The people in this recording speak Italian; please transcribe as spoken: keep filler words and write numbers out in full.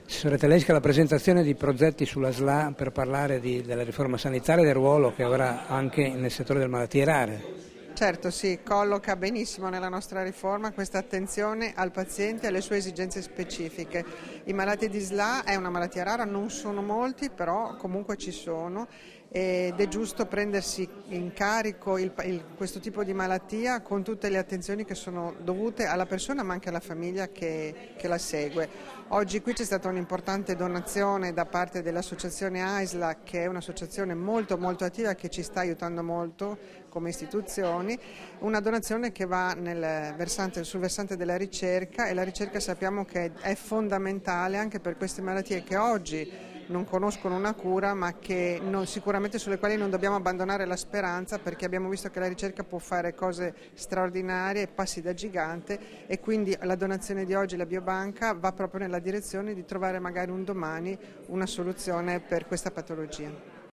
Assessore Telesca, la presentazione di progetti sulla S L A per parlare di, della riforma sanitaria e del ruolo che avrà anche nel settore delle malattie rare. Certo, sì, colloca benissimo nella nostra riforma questa attenzione al paziente e alle sue esigenze specifiche. I malati di S L A è una malattia rara, non sono molti, però comunque ci sono ed è giusto prendersi in carico il, il, questo tipo di malattia con tutte le attenzioni che sono dovute alla persona ma anche alla famiglia che, che la segue. Oggi qui c'è stata un'importante donazione da parte dell'associazione A I S L A, che è un'associazione molto molto attiva che ci sta aiutando molto come istituzioni, una donazione che va nel versante, sul versante della ricerca, e la ricerca sappiamo che è fondamentale anche per queste malattie che oggi non conoscono una cura, ma che non, sicuramente sulle quali non dobbiamo abbandonare la speranza, perché abbiamo visto che la ricerca può fare cose straordinarie, passi da gigante, e quindi la donazione di oggi, la biobanca, va proprio nella direzione di trovare magari un domani una soluzione per questa patologia.